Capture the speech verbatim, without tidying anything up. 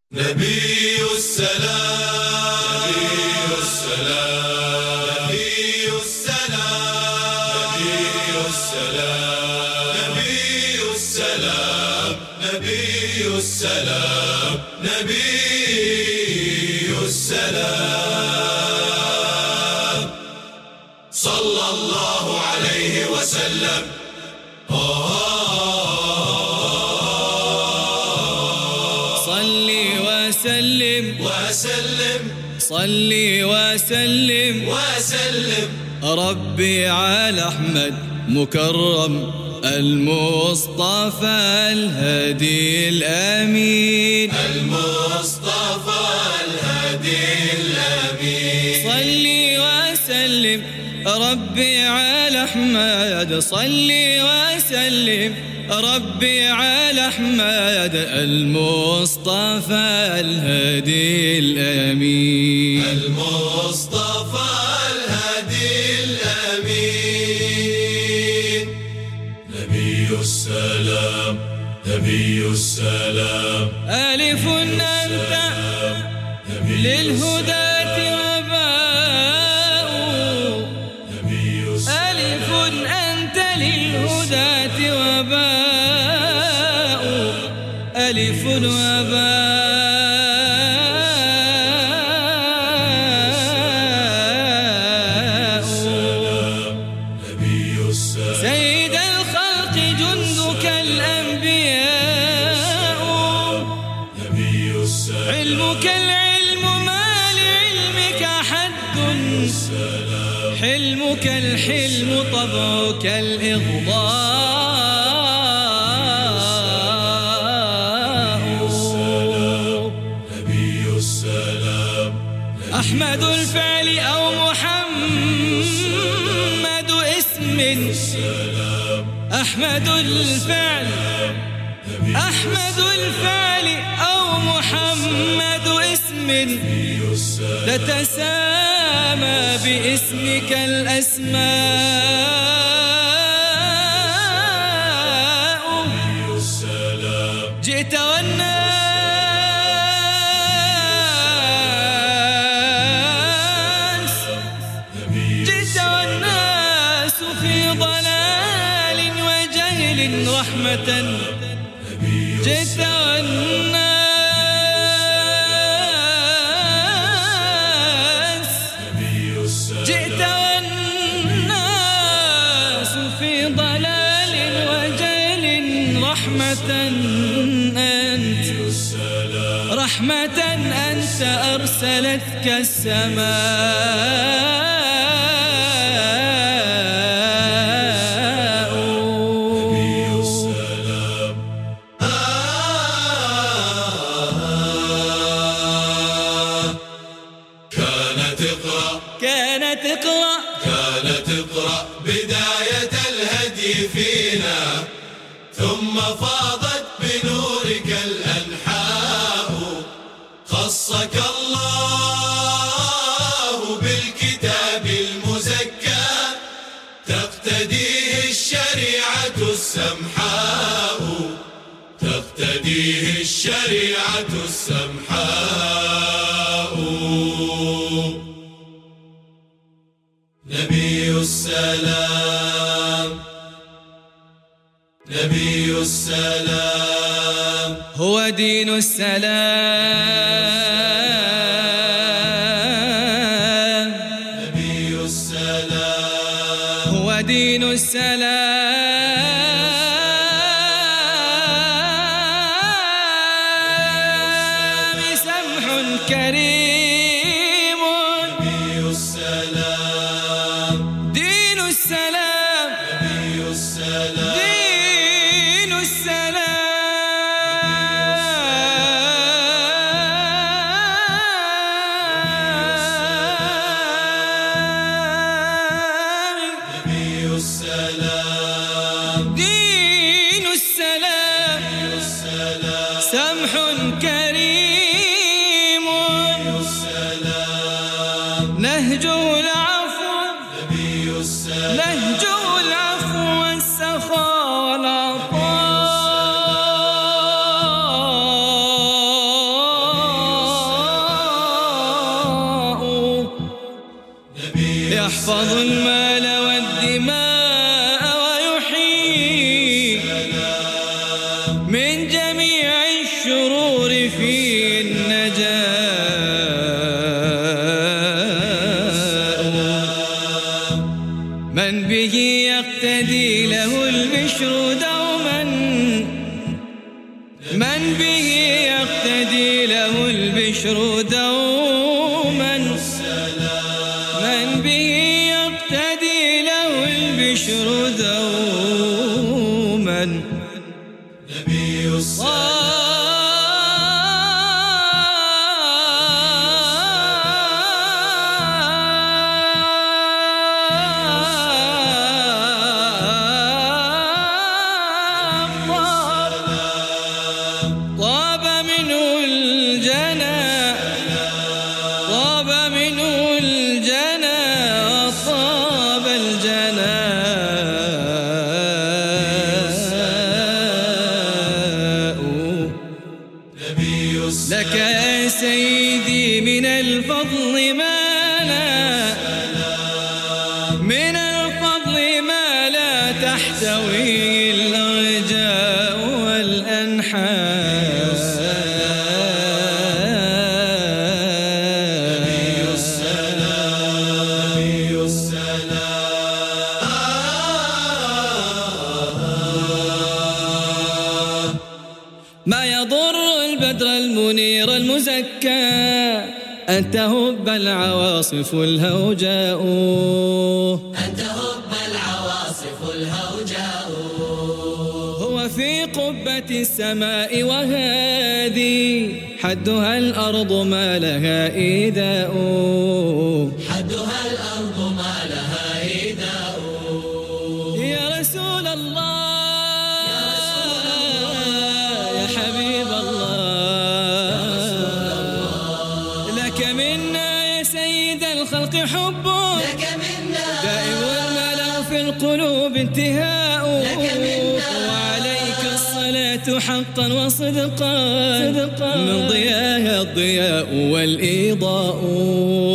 نبي السلام نبي السلام نبي السلام نبي السلام نبي السلام نبي السلام صلى الله عليه وسلم. صلي وسلم وسلم صلي وسلم وسلم ربي على أحمد مكرم المصطفى الهادي الأمين المصطفى الهادي الأمين. صلي وسلم ربي على أحمد صلي وسلم ربي على أحمد المصطفى الهادي الأمين المصطفى الهادي الأمين. نبي السلام نبي السلام ألف أنت للهداة وباء ألف أنت للهداة وباء ألف وباء سيد الخلق جندك الأنبياء علمك العلم ما لعلمك حد حلمك الحلم طبعك الإغضاء. أحمد الفعل أو محمد اسم أحمد الفعل أحمد الفعل أو محمد اسم تتسامى باسمك الأسماء. جئت والناس جئت والناس في ضلال وجهل رحمة جئت والناس جئت والناس في ضلال وجهل رحمة أنت رحمة أنت أرسلتك السماء. كانت اقرأ كانت اقرأ بداية الهدي فينا ثم فاضت بنورك الأنحاء. خصك الله بالكتاب المزكى تقتديه الشريعة السمحاء تقتديه الشريعة السمحاء. نبي السلام نبي السلام هو دين السلام نبي السلام هو دين السلام سمح كريم نبي السلام دين السلام نبي السلام دين السلام نبي السلام دين السلام نبي السلام سمح كريم يحفظ المال والدماء ويحيي من جميع الشرور في النجاء من به يقتدي له البشر دوما من به يقتدي له البشر دوما من به يقتدي له البشر دوما نبي السلام طاب منه الجنى طاب منه الجنى طاب الجنى لك يا سيدي من الفضل ما لا من الفضل ما لا تحتوي الأرجاء والأنحاء ما يضر البدر المنير المزكى أن تهب العواصف الهوجاء أن تهب العواصف الهوجاء هو في قبة السماء وهذه حدها الأرض ما لها إيداء حدها الأرض ما لها إيداء يا رسول الله يا حبيب الله لك منا يا سيد الخلق حب لك منا دائم الملأ في القلوب انتهاء وعليك الصلاة حقا وصدقا من ضياها الضياء والإيضاء